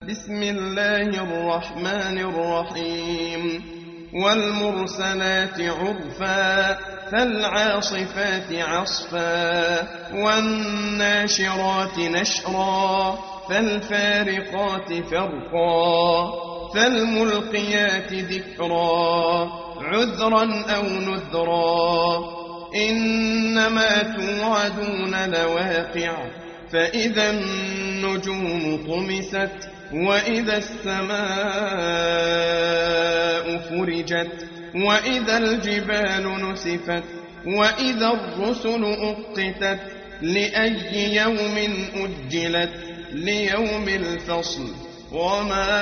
بسم الله الرحمن الرحيم والمرسلات عرفا فالعاصفات عصفا والناشرات نشرا فالفارقات فرقا فالملقيات ذكرا عذرا أو نذرا إنما توعدون لواقع فإذا النجوم طمست وإذا السماء فرجت وإذا الجبال نسفت وإذا الرسل أقتت لأي يوم أجلت ليوم الفصل وما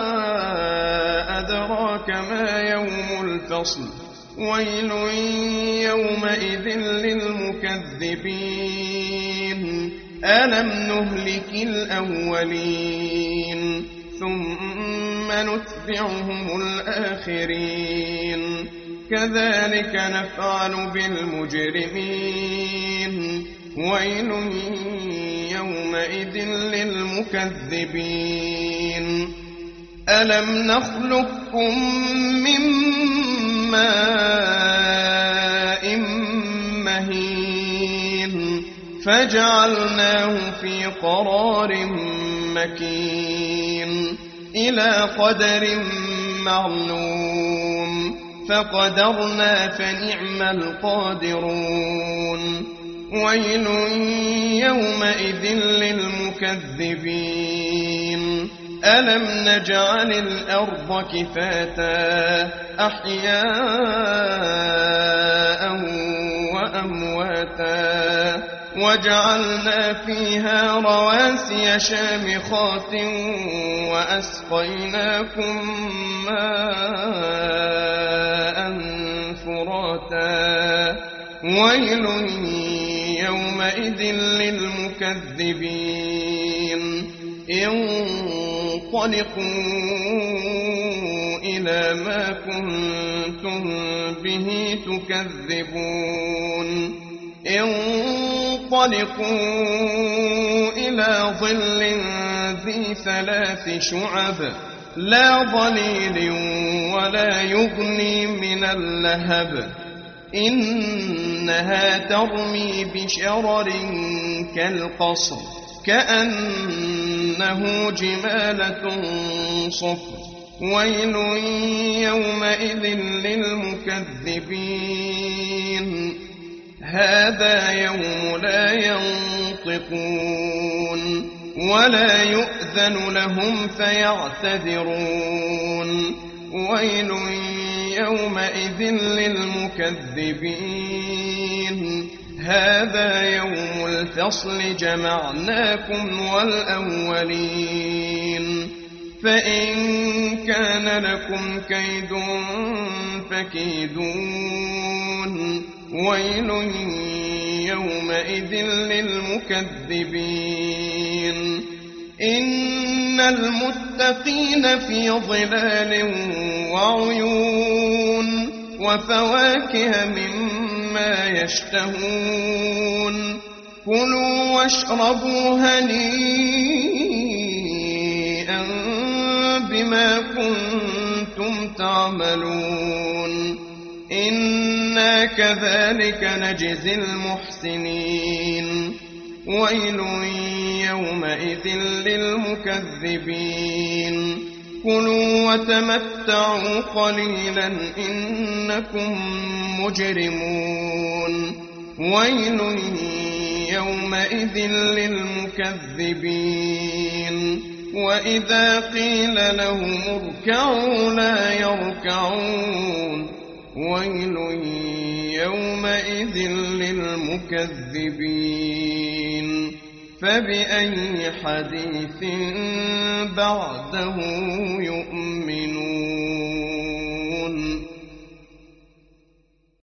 أدراك ما يوم الفصل ويل يومئذ للمكذبين ألم نهلك الأولين ثم نتبعهم الآخرين كذلك نفعل بالمجرمين ويل يومئذ للمكذبين ألم نخلقكم من ماء مهين فجعلناه في قرار مكين إلى قدر معلوم فقدرنا فنعم القادرون ويل يومئذ للمكذبين ألم نجعل الأرض كفاتا أحياء وأمواتا وجعلنا فيها رواسي شامخات وأسقيناكم ماء فراتا ويل يومئذ للمكذبين انطلقوا إلى ما كنتم به تكذبون انطلقوا إلى ظل ذي 3 شعب لا ظليل ولا يغني من اللهب إنها ترمي بشرر كالقصر كأنه جمالة صفر ويل يومئذ للمكذبين هذا يوم لا ينطقون ولا يؤذن لهم فيعتذرون ويل يومئذ للمكذبين هذا يوم الفصل جمعناكم والأولين فإن كان لكم كيد فكيدون ويل يومئذ للمكذبين إن المتقين في ظلال وعيون وفواكه مما يشتهون كلوا واشربوا هنيئا بما كنتم تعملون إنا كذلك نجزي المحسنين ويل يومئذ للمكذبين كلوا وتمتعوا قليلا إنكم مجرمون ويل يومئذ للمكذبين وإذا قيل لهم اركعوا لا يركعون ويل يومئذ للمكذبين فبأي حديث بعده يؤمنون